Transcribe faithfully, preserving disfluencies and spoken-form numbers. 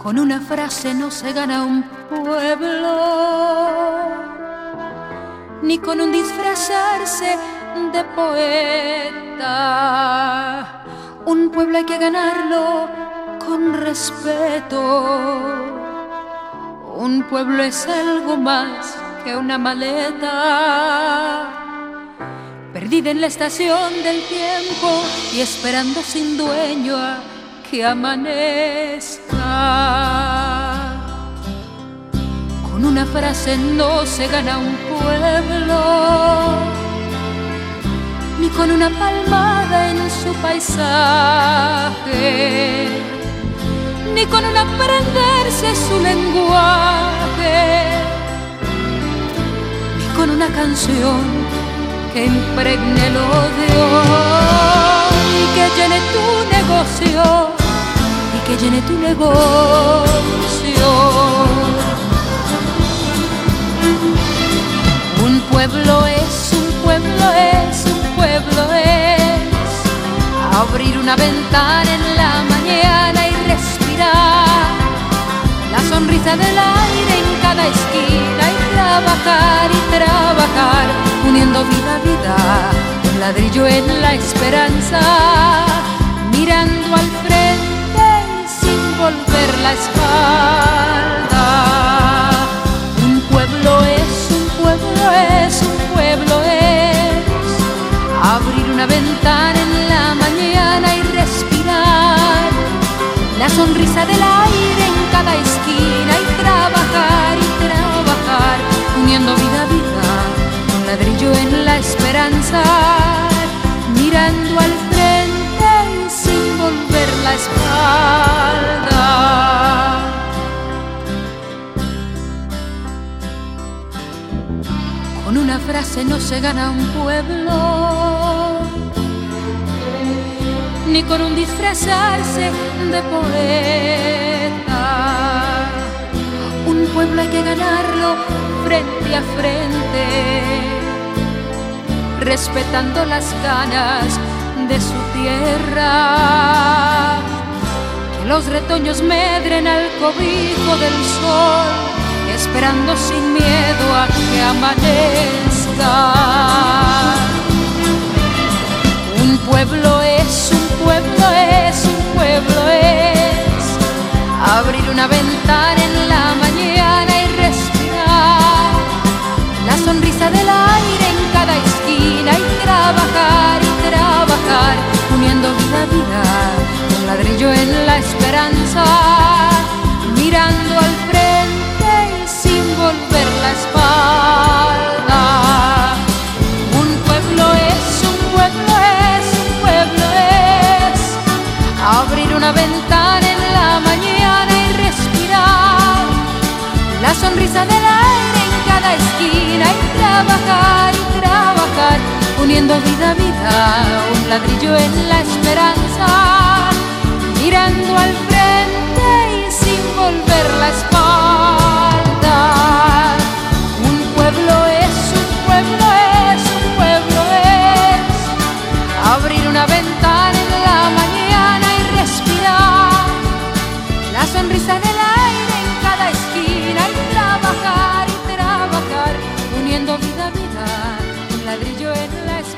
Con una frase no se gana un pueblo, ni con un disfrazarse de poeta. Un pueblo hay que ganarlo con respeto. Un pueblo es algo más que una maleta, perdida en la estación del tiempo y esperando sin dueño a que amanezca. Con una frase no se gana un pueblo, ni con una palmada en su paisaje, ni con un aprenderse su lenguaje, ni con una canción que impregne el odio y que llene tu negocio, y que llene tu negocio. Un pueblo es, un pueblo es, un pueblo es abrir una ventana en la mañana y respirar la sonrisa del aire en cada esquina y trabajar y trabajar, uniendo vida a vida, un ladrillo en la esperanza, mirando al frente sin volver la espalda. Un pueblo es, un pueblo es, un pueblo es abrir una ventana en la mañana y respirar la sonrisa del aire en cada esquina y trabajar y trabajar, uniendo vida a vida, un ladrillo en la esperanza, mirando al frente y sin volver la espalda. Con una frase no se gana un pueblo, ni con un disfrazarse de poeta. Un pueblo hay que ganarlo frente a frente, respetando las ganas de su tierra. Que los retoños medren al cobijo del sol, esperando sin miedo a que amanezca. Un pueblo es, un pueblo es, un pueblo es abrir una ventana en la mañana y respirar la sonrisa del aire en cada esquina y trabajar y trabajar, uniendo vida a vida, un ladrillo en la esperanza, mirando al frente y sin volver la espalda. Un pueblo es, un pueblo es, un pueblo es abrir una ventana en la mañana y respirar la sonrisa del aire en cada esquina y trabajar y trabajar, uniendo vida a vida, un ladrillo en la esperanza, mirando al frente y sin volver la espalda. Un pueblo es, un pueblo es, un pueblo es abrir una ventana en la mañana y respirar la sonrisa del aire en cada esquina y trabajar y trabajar, uniendo vida a vida, un ladrillo en la espalda.